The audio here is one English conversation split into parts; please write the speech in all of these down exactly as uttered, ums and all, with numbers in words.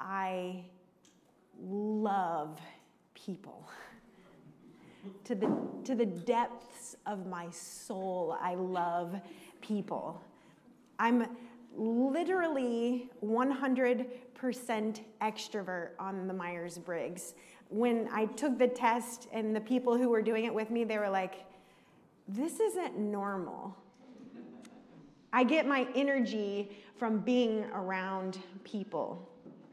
I love people. To the, to the depths of my soul, I love people. I'm literally one hundred percent extrovert on the Myers-Briggs. When I took the test and the people who were doing it with me, they were like, this isn't normal. I get my energy from being around people.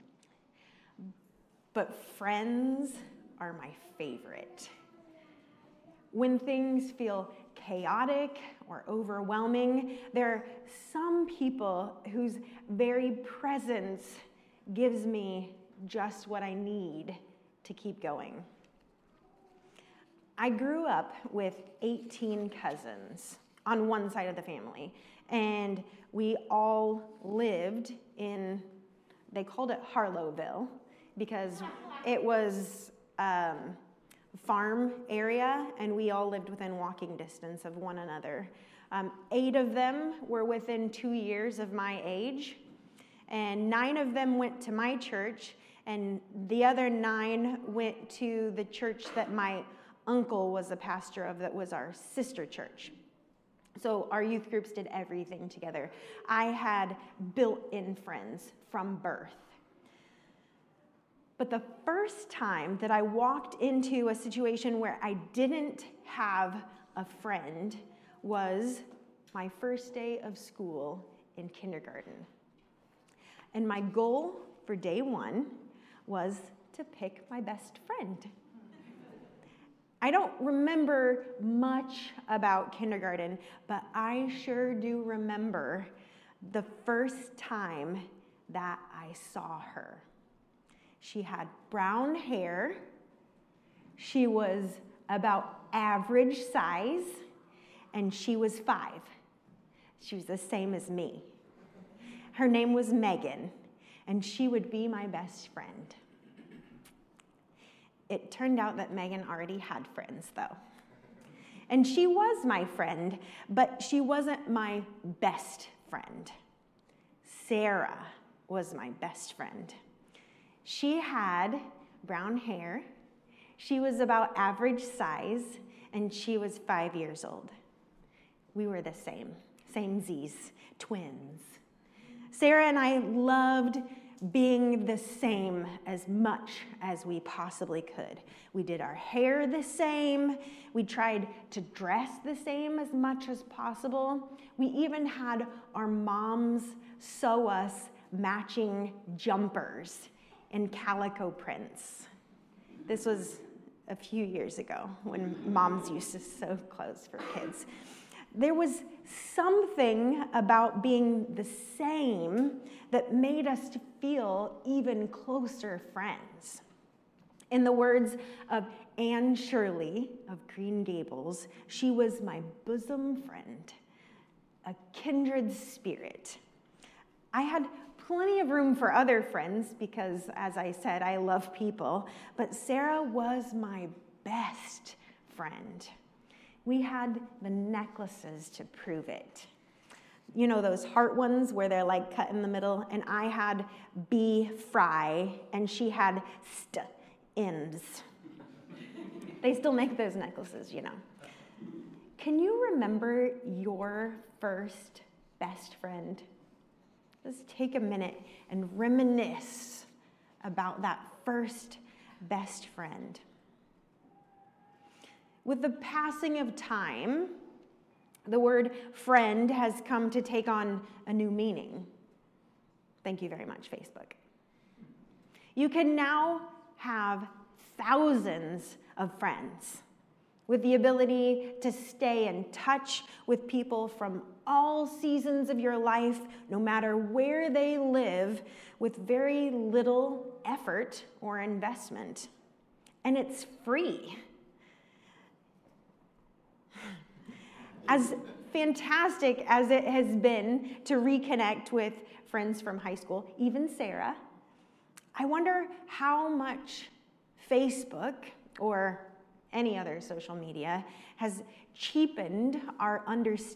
But friends are my favorite. When things feel chaotic or overwhelming, there are some people whose very presence gives me just what I need to keep going. I grew up with eighteen cousins on one side of the family, and we all lived in, they called it Harlowville, because it was um, farm area, and we all lived within walking distance of one another. Um, eight of them were within two years of my age, and nine of them went to my church, and the other nine went to the church that my uncle was a pastor of, that was our sister church. So our youth groups did everything together. I had built-in friends from birth. But the first time that I walked into a situation where I didn't have a friend was my first day of school in kindergarten. And my goal for day one was to pick my best friend. I don't remember much about kindergarten, but I sure do remember the first time that I saw her. She had brown hair. She was about average size, and she was five. She was the same as me. Her name was Megan, and she would be my best friend. It turned out that Megan already had friends, though. And she was my friend, but she wasn't my best friend. Sarah was my best friend. She had brown hair, she was about average size, and she was five years old. We were the same, same Z's, twins. Sarah and I loved being the same as much as we possibly could. We did our hair the same. We tried to dress the same as much as possible. We even had our moms sew us matching jumpers in calico prints. This was a few years ago when moms used to sew clothes for kids. There was something about being the same that made us feel even closer friends. In the words of Anne Shirley of Green Gables, she was my bosom friend, a kindred spirit. I had plenty of room for other friends because, as I said, I love people, but Sarah was my best friend. We had the necklaces to prove it. You know those heart ones where they're like cut in the middle? And I had B Fry, and she had st ends. They still make those necklaces, you know. Can you remember your first best friend? Just take a minute and reminisce about that first best friend. With the passing of time, the word friend has come to take on a new meaning. Thank you very much, Facebook. You can now have thousands of friends with the ability to stay in touch with people from all seasons of your life, no matter where they live, with very little effort or investment. And it's free. As fantastic as it has been to reconnect with friends from high school, even Sarah, I wonder how much Facebook or any other social media has cheapened our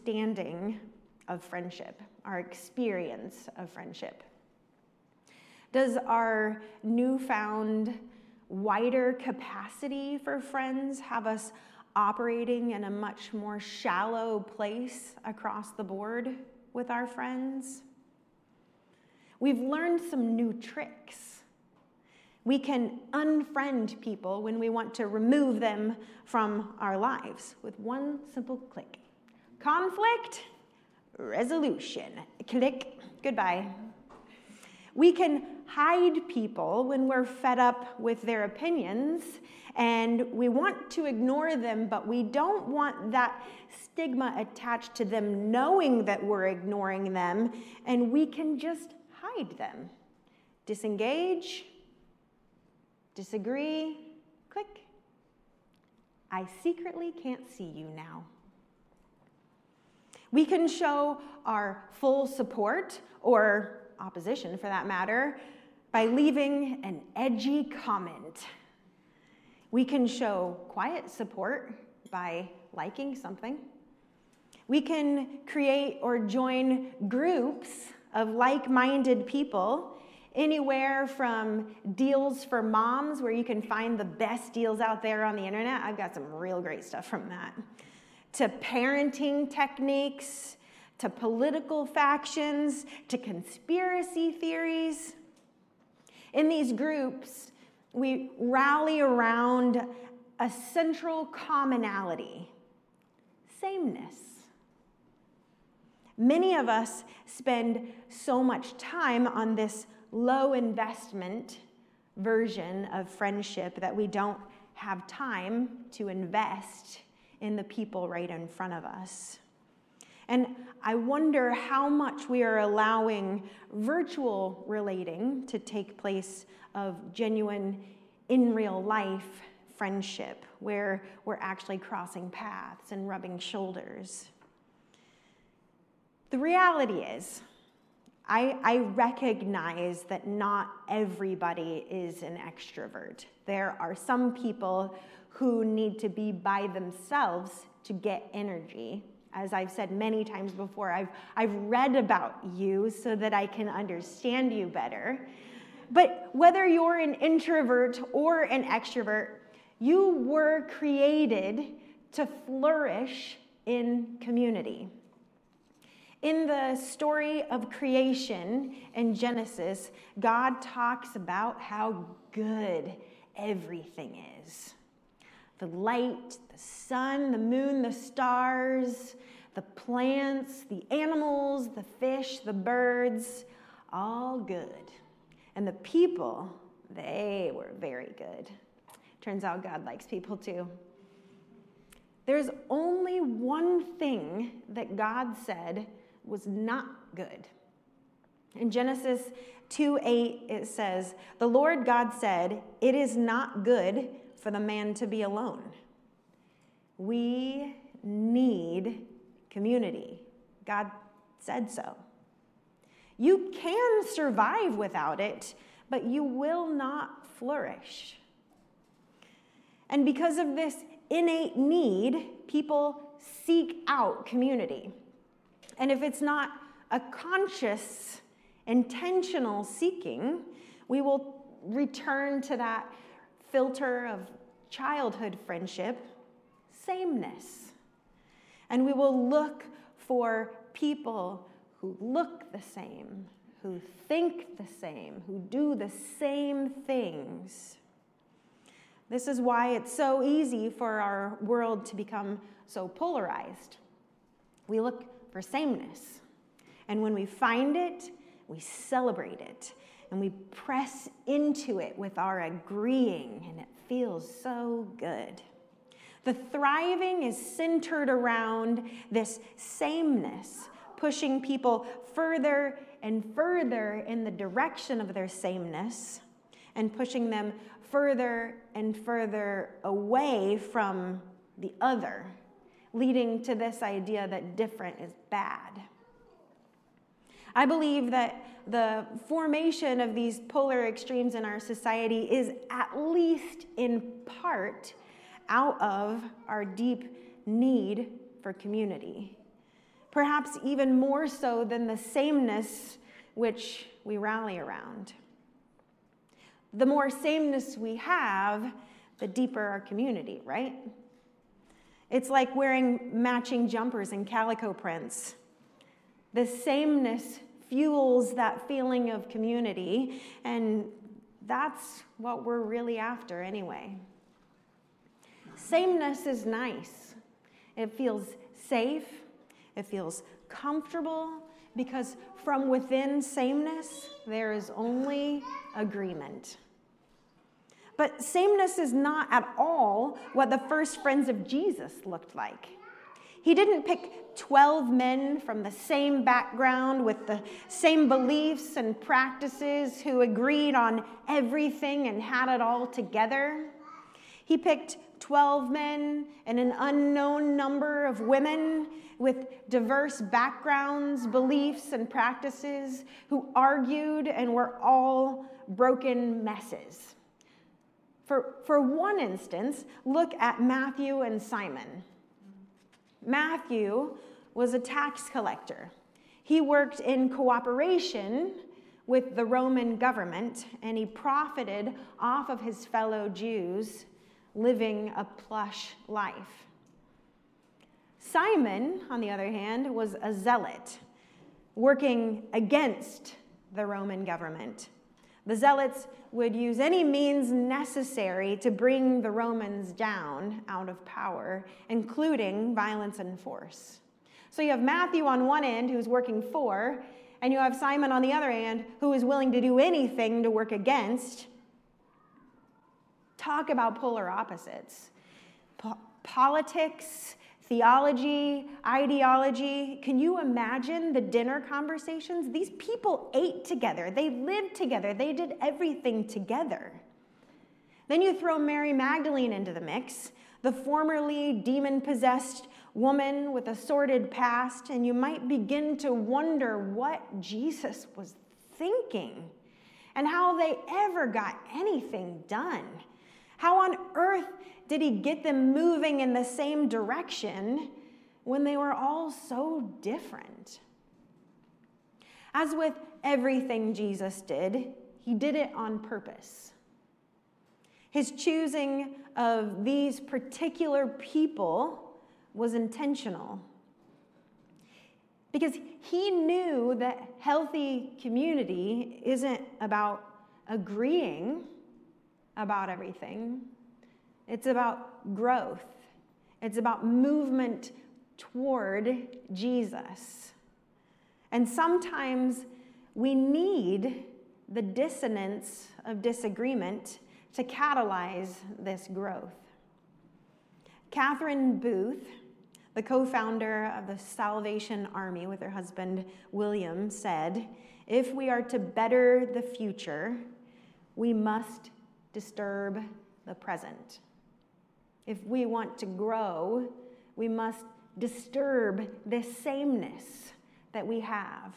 understanding of friendship, our experience of friendship. Does our newfound wider capacity for friends have us operating in a much more shallow place across the board with our friends? We've learned some new tricks. We can unfriend people when we want to remove them from our lives with one simple click. Conflict resolution. Click. Goodbye. We can hide people when we're fed up with their opinions and we want to ignore them, but we don't want that stigma attached to them knowing that we're ignoring them, and we can just hide them. Disengage, disagree, click. I secretly can't see you now. We can show our full support, or opposition for that matter, by leaving an edgy comment. We can show quiet support by liking something. We can create or join groups of like-minded people, anywhere from deals for moms, where you can find the best deals out there on the internet. I've got some real great stuff from that. To parenting techniques, to political factions, to conspiracy theories. In these groups, we rally around a central commonality: sameness. Many of us spend so much time on this low investment version of friendship that we don't have time to invest in the people right in front of us. And I wonder how much we are allowing virtual relating to take place of genuine, in real life friendship, where we're actually crossing paths and rubbing shoulders. The reality is, I, I recognize that not everybody is an extrovert. There are some people who need to be by themselves to get energy. As I've said many times before, I've, I've read about you so that I can understand you better. But whether you're an introvert or an extrovert, you were created to flourish in community. In the story of creation in Genesis, God talks about how good everything is. The light, the sun, the moon, the stars, the plants, the animals, the fish, the birds, all good. And the people, they were very good. Turns out God likes people too. There's only one thing that God said was not good. In Genesis two eight, it says, "The Lord God said, 'It is not good for the man to be alone.'" We need community. God said so. You can survive without it, but you will not flourish. And because of this innate need, people seek out community. And if it's not a conscious, intentional seeking, we will return to that filter of childhood friendship, sameness. And we will look for people who look the same, who think the same, who do the same things. This is why it's so easy for our world to become so polarized. We look for sameness. And when we find it, we celebrate it. And we press into it with our agreeing, and it feels so good. The thriving is centered around this sameness, pushing people further and further in the direction of their sameness, and pushing them further and further away from the other, leading to this idea that different is bad. I believe that the formation of these polar extremes in our society is at least in part out of our deep need for community. Perhaps even more so than the sameness which we rally around. The more sameness we have, the deeper our community, right? It's like wearing matching jumpers and calico prints. The sameness fuels that feeling of community, and that's what we're really after anyway. Sameness is nice. It feels safe. It feels comfortable, because from within sameness, there is only agreement. But sameness is not at all what the first friends of Jesus looked like. He didn't pick twelve men from the same background with the same beliefs and practices who agreed on everything and had it all together. He picked twelve men and an unknown number of women with diverse backgrounds, beliefs, and practices who argued and were all broken messes. For, for one instance, look at Matthew and Simon. Matthew was a tax collector. He worked in cooperation with the Roman government, and he profited off of his fellow Jews living a plush life. Simon, on the other hand, was a zealot, working against the Roman government. The zealots would use any means necessary to bring the Romans down out of power, including violence and force. So you have Matthew on one end, who's working for, and you have Simon on the other hand, who is willing to do anything to work against. Talk about polar opposites. Po- politics, theology, ideology. Can you imagine the dinner conversations? These people ate together. They lived together. They did everything together. Then you throw Mary Magdalene into the mix, the formerly demon-possessed woman with a sordid past, and you might begin to wonder what Jesus was thinking and how they ever got anything done. How on earth did he get them moving in the same direction when they were all so different? As with everything Jesus did, he did it on purpose. His choosing of these particular people was intentional, because he knew that healthy community isn't about agreeing about everything. It's about growth. It's about movement toward Jesus. And sometimes we need the dissonance of disagreement to catalyze this growth. Catherine Booth, the co-founder of the Salvation Army with her husband William, said, "If we are to better the future, we must disturb the present. If we want to grow, we must disturb this sameness that we have."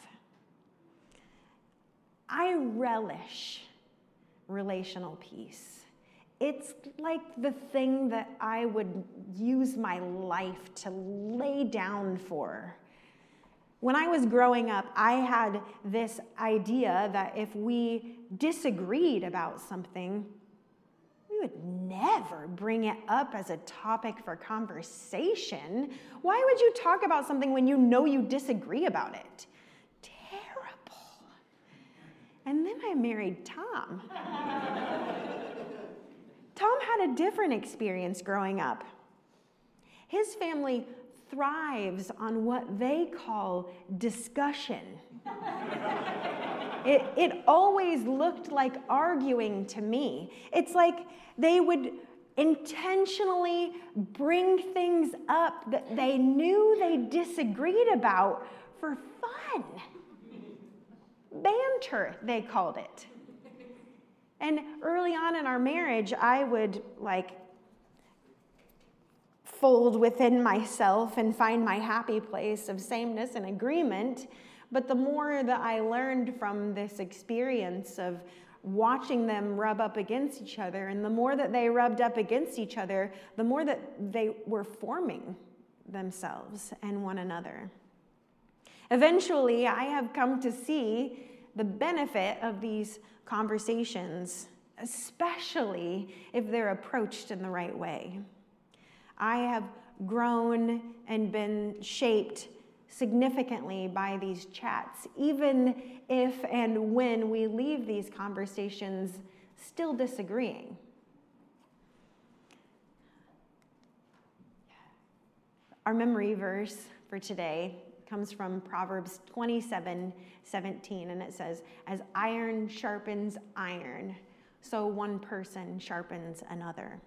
I relish relational peace. It's like the thing that I would use my life to lay down for. When I was growing up, I had this idea that if we disagreed about something, we would never bring it up as a topic for conversation. Why would you talk about something when you know you disagree about it? Terrible. And then I married Tom. Tom had a different experience growing up. His family thrives on what they call discussion. It, it always looked like arguing to me. It's like they would intentionally bring things up that they knew they disagreed about for fun. Banter, they called it. And early on in our marriage, I would like fold within myself and find my happy place of sameness and agreement. But the more that I learned from this experience of watching them rub up against each other, and the more that they rubbed up against each other, the more that they were forming themselves and one another. Eventually, I have come to see the benefit of these conversations especially if they're approached in the right way. I have grown and been shaped significantly by these chats, even if and when we leave these conversations still disagreeing. Our memory verse for today comes from Proverbs twenty-seven seventeen, and it says, "As iron sharpens iron, so one person sharpens another."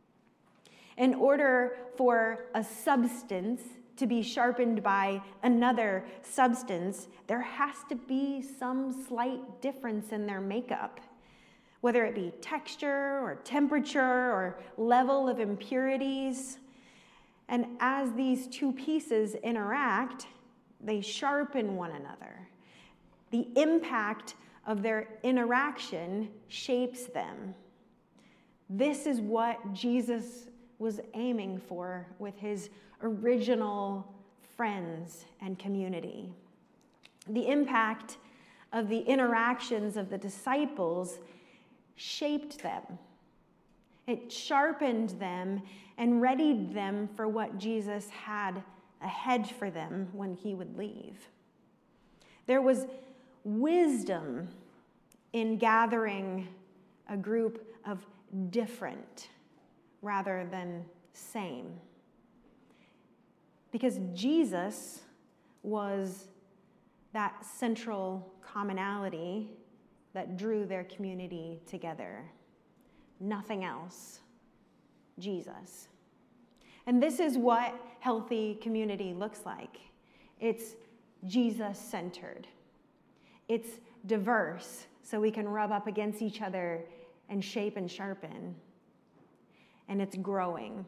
In order for a substance to be sharpened by another substance, there has to be some slight difference in their makeup, whether it be texture or temperature or level of impurities. And as these two pieces interact, they sharpen one another. The impact of their interaction shapes them. This is what Jesus was aiming for with his original friends and community. The impact of the interactions of the disciples shaped them. It sharpened them and readied them for what Jesus had ahead for them when he would leave. There was wisdom in gathering a group of different rather than same. Because Jesus was that central commonality that drew their community together. Nothing else. Jesus. And this is what healthy community looks like. It's Jesus-centered. It's diverse, so we can rub up against each other and shape and sharpen. And it's growing.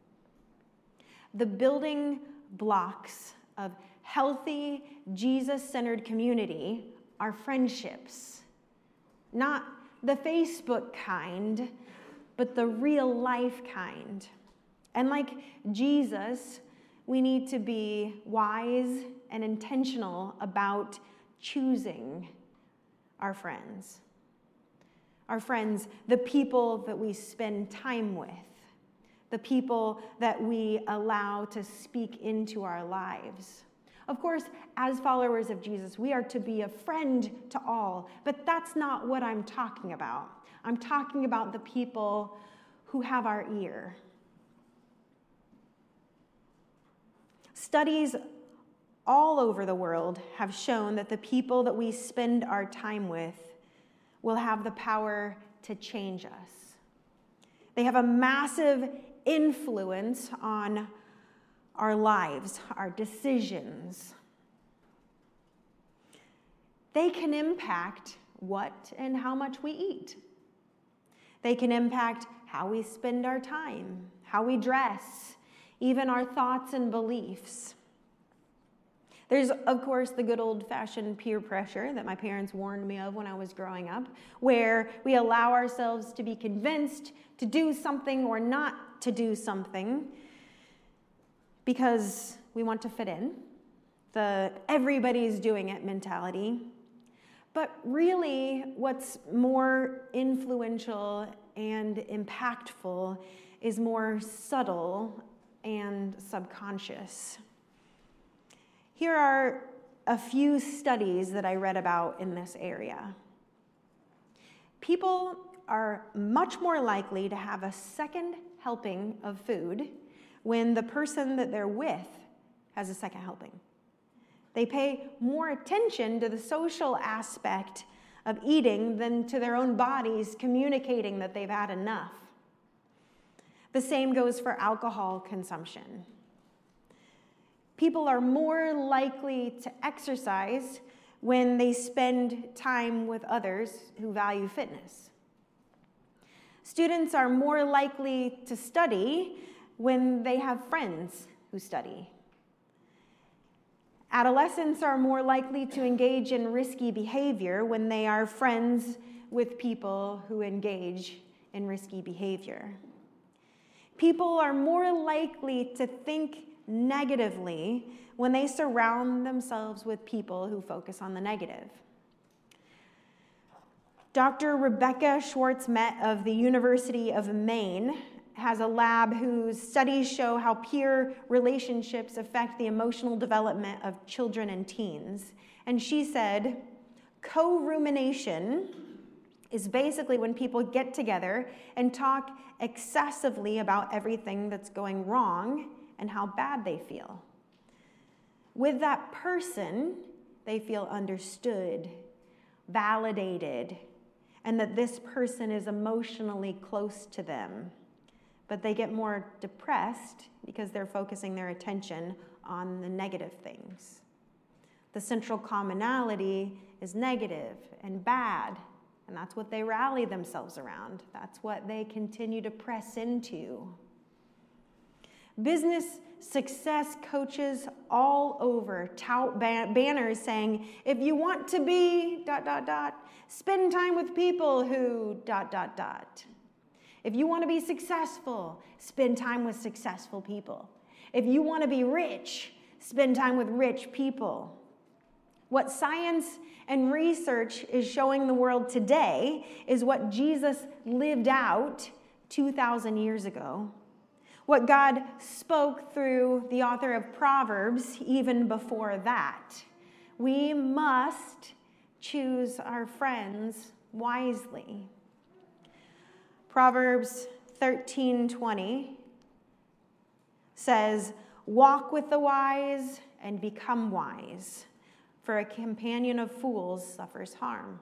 The building blocks of healthy, Jesus-centered community are friendships. Not the Facebook kind, but the real life kind. And like Jesus, we need to be wise and intentional about choosing our friends. Our friends, the people that we spend time with, the people that we allow to speak into our lives. Of course, as followers of Jesus, we are to be a friend to all, but that's not what I'm talking about. I'm talking about the people who have our ear. Studies all over the world have shown that the people that we spend our time with will have the power to change us. They have a massive influence on our lives, our decisions. They can impact what and how much we eat. They can impact how we spend our time, how we dress, even our thoughts and beliefs. There's, of course, the good old-fashioned peer pressure that my parents warned me of when I was growing up, where we allow ourselves to be convinced to do something or not to do something because we want to fit in, the everybody's doing it mentality. But really, what's more influential and impactful is more subtle and subconscious. Here are a few studies that I read about in this area. People are much more likely to have a second helping of food when the person that they're with has a second helping. They pay more attention to the social aspect of eating than to their own bodies communicating that they've had enough. The same goes for alcohol consumption. People are more likely to exercise when they spend time with others who value fitness. Students are more likely to study when they have friends who study. Adolescents are more likely to engage in risky behavior when they are friends with people who engage in risky behavior. People are more likely to think negatively when they surround themselves with people who focus on the negative. Doctor Rebecca Schwartz-Met of the University of Maine has a lab whose studies show how peer relationships affect the emotional development of children and teens. And she said, co-rumination is basically when people get together and talk excessively about everything that's going wrong and how bad they feel. With that person, they feel understood, validated, and that this person is emotionally close to them. But they get more depressed because they're focusing their attention on the negative things. The central commonality is negative and bad, and that's what they rally themselves around. That's what they continue to press into. Business success coaches all over tout banners saying, if you want to be dot, dot, dot, spend time with people who dot, dot, dot. If you want to be successful, spend time with successful people. If you want to be rich, spend time with rich people. What science and research is showing the world today is what Jesus lived out two thousand years ago. What God spoke through the author of Proverbs even before that. We must choose our friends wisely. Proverbs thirteen twenty says, walk with the wise and become wise, for a companion of fools suffers harm.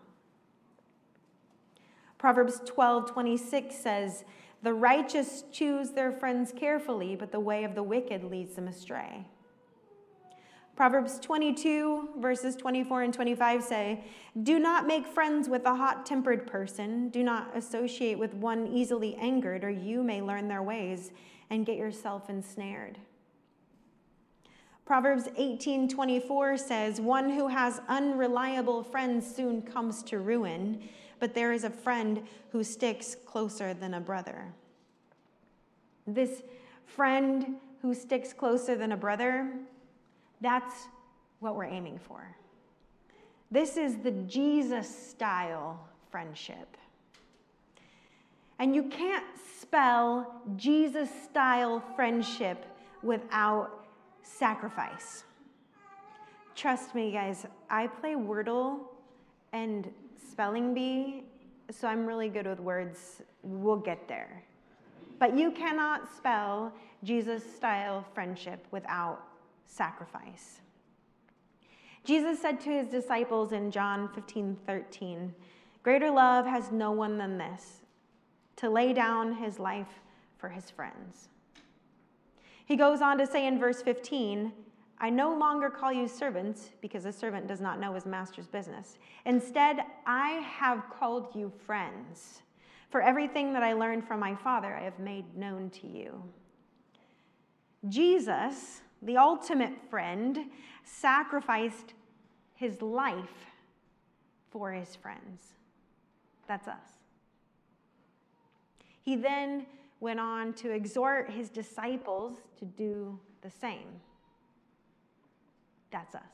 Proverbs twelve twenty-six says, the righteous choose their friends carefully, but the way of the wicked leads them astray. Proverbs twenty-two, verses twenty-four and twenty-five say, do not make friends with a hot-tempered person. Do not associate with one easily angered, or you may learn their ways and get yourself ensnared. Proverbs eighteen twenty-four says, one who has unreliable friends soon comes to ruin, but there is a friend who sticks closer than a brother. This friend who sticks closer than a brother, that's what we're aiming for. This is the Jesus-style friendship. And you can't spell Jesus-style friendship without sacrifice. Trust me, guys, I play Wordle and spelling bee, so I'm really good with words. We'll get there. But you cannot spell Jesus-style friendship without sacrifice. Jesus said to his disciples in John fifteen thirteen, greater love has no one than this, to lay down his life for his friends. He goes on to say in verse fifteen, I no longer call you servants, because a servant does not know his master's business. Instead, I have called you friends. For everything that I learned from my Father, I have made known to you. Jesus, the ultimate friend, sacrificed his life for his friends. That's us. He then went on to exhort his disciples to do the same. That's us.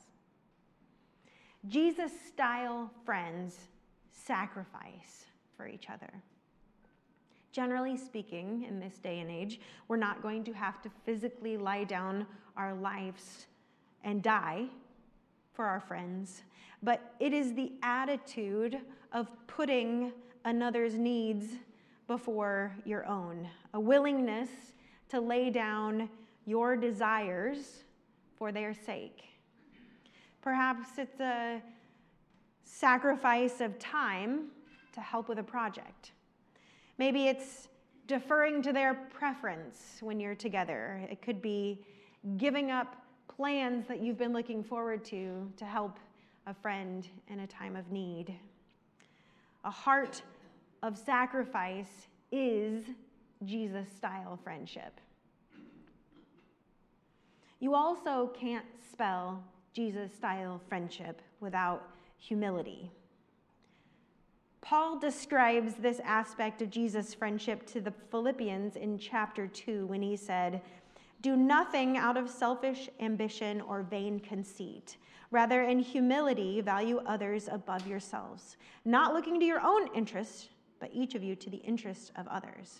Jesus-style friends sacrifice for each other. Generally speaking, in this day and age, we're not going to have to physically lie down our lives and die for our friends, but it is the attitude of putting another's needs before your own, a willingness to lay down your desires for their sake. Perhaps it's a sacrifice of time to help with a project. Maybe it's deferring to their preference when you're together. It could be giving up plans that you've been looking forward to to help a friend in a time of need. A heart of sacrifice is Jesus-style friendship. You also can't spell Jesus-style friendship without humility. Paul describes this aspect of Jesus' friendship to the Philippians in chapter two when he said, Do nothing out of selfish ambition or vain conceit. Rather, in humility, value others above yourselves, not looking to your own interests, but each of you to the interest of others.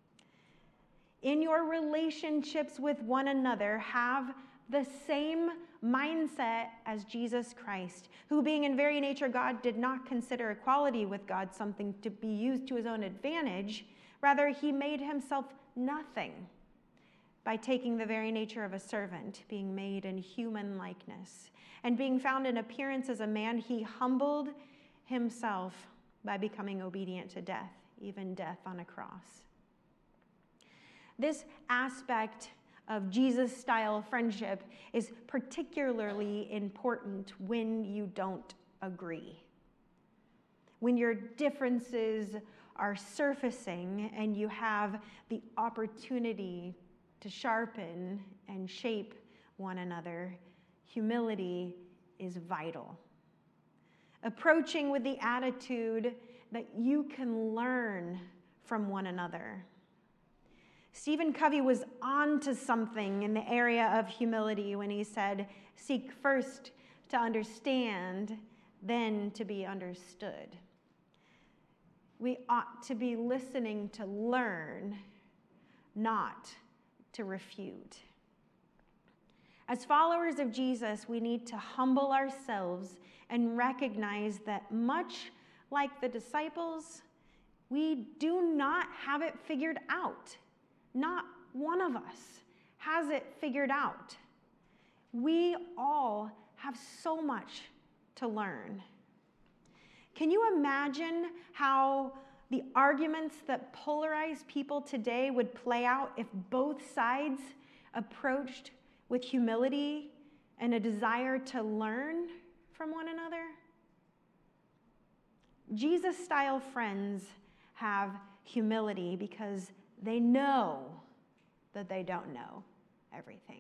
In your relationships with one another, have the same mindset as Jesus Christ, who, being in very nature God, did not consider equality with God something to be used to his own advantage. Rather, he made himself nothing by taking the very nature of a servant, being made in human likeness. And being found in appearance as a man, he humbled himself by becoming obedient to death, even death on a cross. This aspect of Jesus-style friendship is particularly important when you don't agree. When your differences are surfacing and you have the opportunity to sharpen and shape one another, humility is vital. Approaching with the attitude that you can learn from one another. Stephen Covey was on to something in the area of humility when he said, "Seek first to understand, then to be understood." We ought to be listening to learn, not to refute. As followers of Jesus, we need to humble ourselves and recognize that much like the disciples, we do not have it figured out. Not one of us has it figured out. We all have so much to learn. Can you imagine how the arguments that polarize people today would play out if both sides approached with humility and a desire to learn from one another? Jesus-style friends have humility because they know that they don't know everything.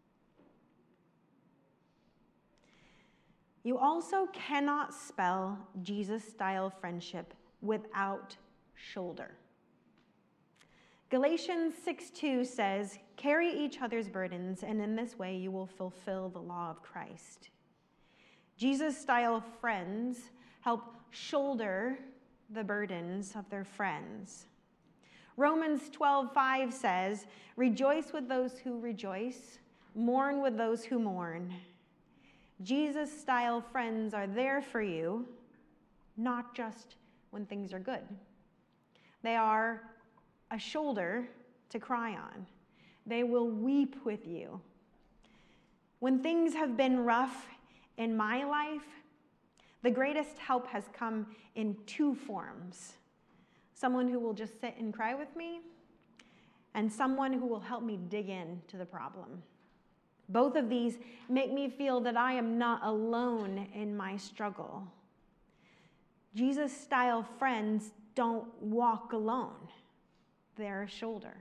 You also cannot spell Jesus-style friendship without shoulder. Galatians six two says, "Carry each other's burdens, and in this way you will fulfill the law of Christ." Jesus-style friends help shoulder the burdens of their friends. Romans twelve five says, "Rejoice with those who rejoice, mourn with those who mourn." Jesus-style friends are there for you, not just when things are good. They are a shoulder to cry on. They will weep with you. When things have been rough in my life, the greatest help has come in two forms. Someone who will just sit and cry with me, and someone who will help me dig in to the problem. Both of these make me feel that I am not alone in my struggle. Jesus-style friends don't walk alone. They're a shoulder.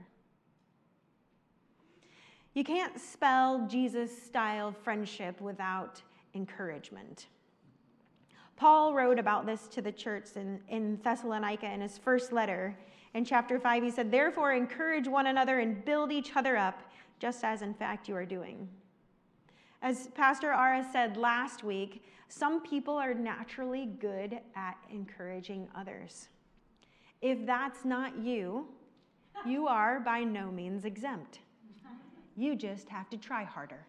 You can't spell Jesus-style friendship without encouragement. Paul wrote about this to the church in, in Thessalonica in his first letter. In chapter five, he said, "Therefore, encourage one another and build each other up, just as in fact you are doing." As Pastor Ara said last week, some people are naturally good at encouraging others. If that's not you, you are by no means exempt. You just have to try harder.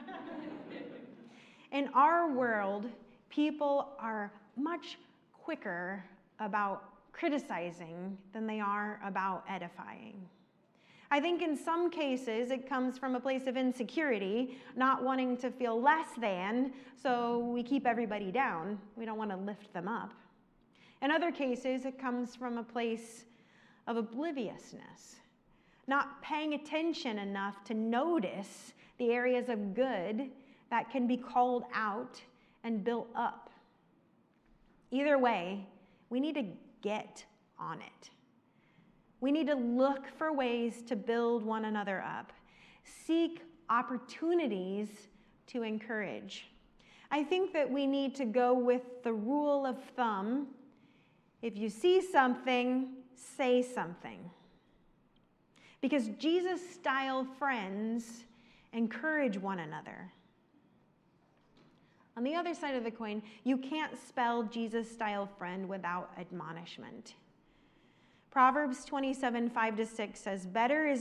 In our world, people are much quicker about criticizing than they are about edifying. I think in some cases it comes from a place of insecurity, not wanting to feel less than, so we keep everybody down. We don't want to lift them up. In other cases, it comes from a place of obliviousness, not paying attention enough to notice the areas of good that can be called out and built up. Either way, we need to get on it. We need to look for ways to build one another up, seek opportunities to encourage. I think that we need to go with the rule of thumb: if you see something, say something. because Jesus-style friends encourage one another. On the other side of the coin, you can't spell Jesus-style friend without admonishment. Proverbs twenty-seven, five to six says, "Better is